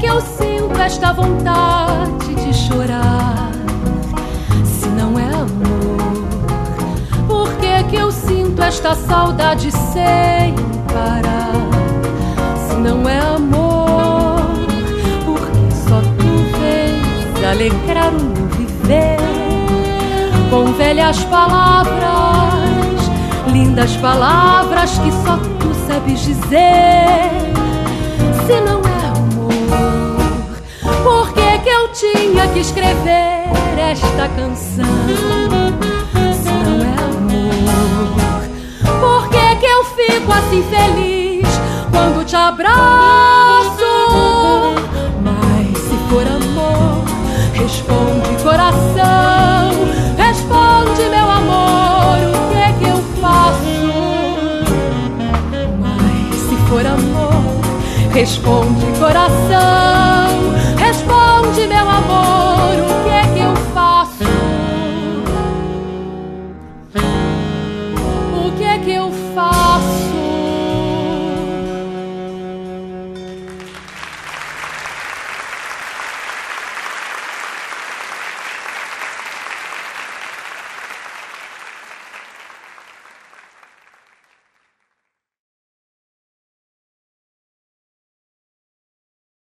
que eu sinto esta vontade de chorar? Se não é amor, por que eu sinto esta saudade sem parar? Se não é amor, porque só tu vens alegrar o meu viver com velhas palavras, lindas palavras que só tu sabes dizer. Se não é amor, por que eu tinha que escrever esta canção? Se não é amor, por que eu fico assim feliz quando te abraço? Mas se for amor, responde coração, responde meu amor, o que eu faço? Mas se for amor, responde coração.